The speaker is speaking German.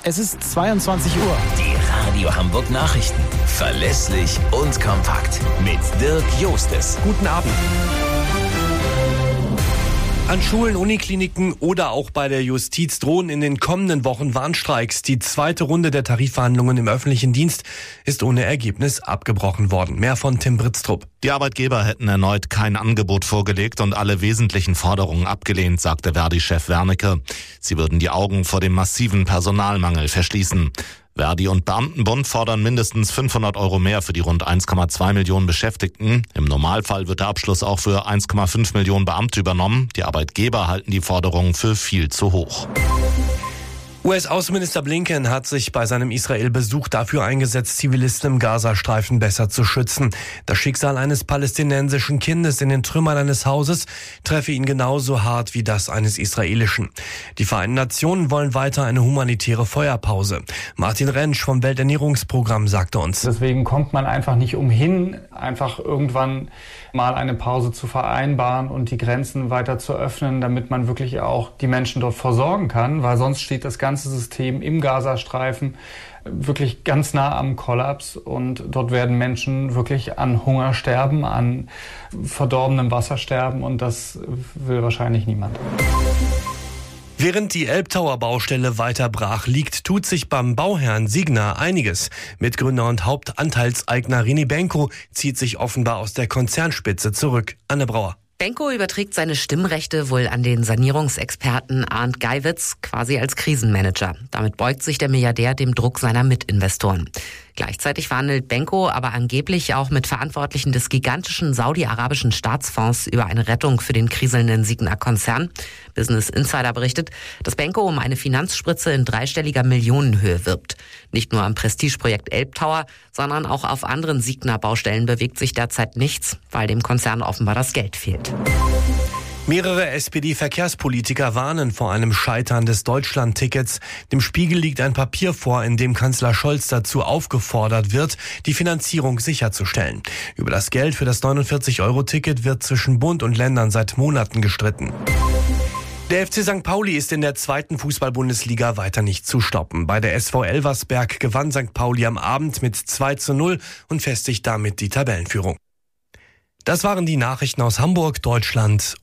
Es ist 22 Uhr. Die Radio Hamburg Nachrichten. Verlässlich und kompakt. Mit Dirk Jostes. Guten Abend. An Schulen, Unikliniken oder auch bei der Justiz drohen in den kommenden Wochen Warnstreiks. Die zweite Runde der Tarifverhandlungen im öffentlichen Dienst ist ohne Ergebnis abgebrochen worden. Mehr von Tim Britztrup. Die Arbeitgeber hätten erneut kein Angebot vorgelegt und alle wesentlichen Forderungen abgelehnt, sagte Verdi-Chef Wernicke. Sie würden die Augen vor dem massiven Personalmangel verschließen. Verdi und Beamtenbund fordern mindestens 500 € mehr für die rund 1,2 Millionen Beschäftigten. Im Normalfall wird der Abschluss auch für 1,5 Millionen Beamte übernommen. Die Arbeitgeber halten die Forderungen für viel zu hoch. US-Außenminister Blinken hat sich bei seinem Israel-Besuch dafür eingesetzt, Zivilisten im Gazastreifen besser zu schützen. Das Schicksal eines palästinensischen Kindes in den Trümmern eines Hauses treffe ihn genauso hart wie das eines israelischen. Die Vereinten Nationen wollen weiter eine humanitäre Feuerpause. Martin Rentsch vom Welternährungsprogramm sagte uns: Deswegen kommt man einfach nicht umhin, einfach irgendwann mal eine Pause zu vereinbaren und die Grenzen weiter zu öffnen, damit man wirklich auch die Menschen dort versorgen kann, weil sonst steht das ganze System im Gazastreifen wirklich ganz nah am Kollaps und dort werden Menschen wirklich an Hunger sterben, an verdorbenem Wasser sterben und das will wahrscheinlich niemand. Während die Elbtower-Baustelle weiter brach liegt, tut sich beim Bauherrn Signa einiges. Mitgründer und Hauptanteilseigner René Benko zieht sich offenbar aus der Konzernspitze zurück. Anne Brauer. Benko überträgt seine Stimmrechte wohl an den Sanierungsexperten Arndt Geiwitz, quasi als Krisenmanager. Damit beugt sich der Milliardär dem Druck seiner Mitinvestoren. Gleichzeitig verhandelt Benko aber angeblich auch mit Verantwortlichen des gigantischen saudi-arabischen Staatsfonds über eine Rettung für den kriselnden Signa-Konzern. Business Insider berichtet, dass Benko um eine Finanzspritze in dreistelliger Millionenhöhe wirbt. Nicht nur am Prestigeprojekt Elbtower, sondern auch auf anderen Signa-Baustellen bewegt sich derzeit nichts, weil dem Konzern offenbar das Geld fehlt. Mehrere SPD-Verkehrspolitiker warnen vor einem Scheitern des Deutschland-Tickets. Dem Spiegel liegt ein Papier vor, in dem Kanzler Scholz dazu aufgefordert wird, die Finanzierung sicherzustellen. Über das Geld für das 49-Euro-Ticket wird zwischen Bund und Ländern seit Monaten gestritten. Der FC St. Pauli ist in der zweiten Fußball-Bundesliga weiter nicht zu stoppen. Bei der SV Elversberg gewann St. Pauli am Abend mit 2:0 und festigt damit die Tabellenführung. Das waren die Nachrichten aus Hamburg, Deutschland